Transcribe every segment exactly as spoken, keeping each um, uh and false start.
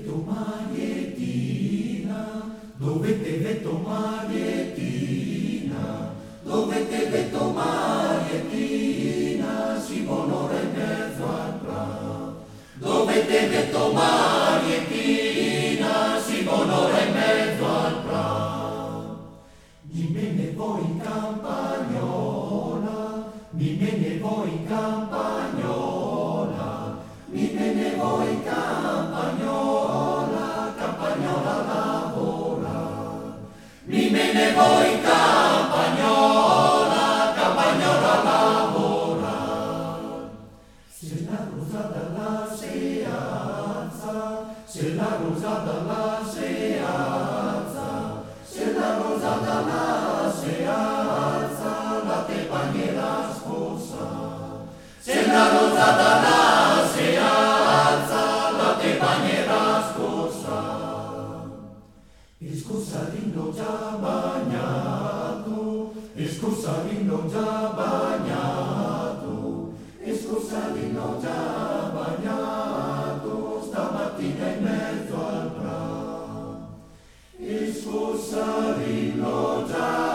vetto Marietina, dovete vetto Marietina, dovete vetto Marietina, si onora in mezzo al pra. Dovete vetto Marietina, si onora in mezzo al pra. Mi mene voi in campagnola, mi mene voi in campagnola, mi mene voi in campagnola, campagnola lavora. Mi mene voi in campagnola, campagnola lavora. Se la rosata la si alza, se la rosata la si alza, se la rosata la si alza, la te pagherà sposa. Se la rosata la si alza, la te bagnerà scossa. Il scossarino già bagnato, il scossarino già bagnato, il scossarino già bagnato, stamattina in mezzo al pra. Il scossarino già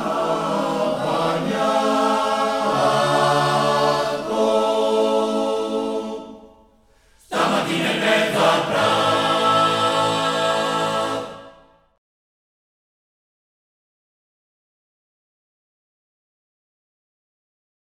bagnato, stamattina in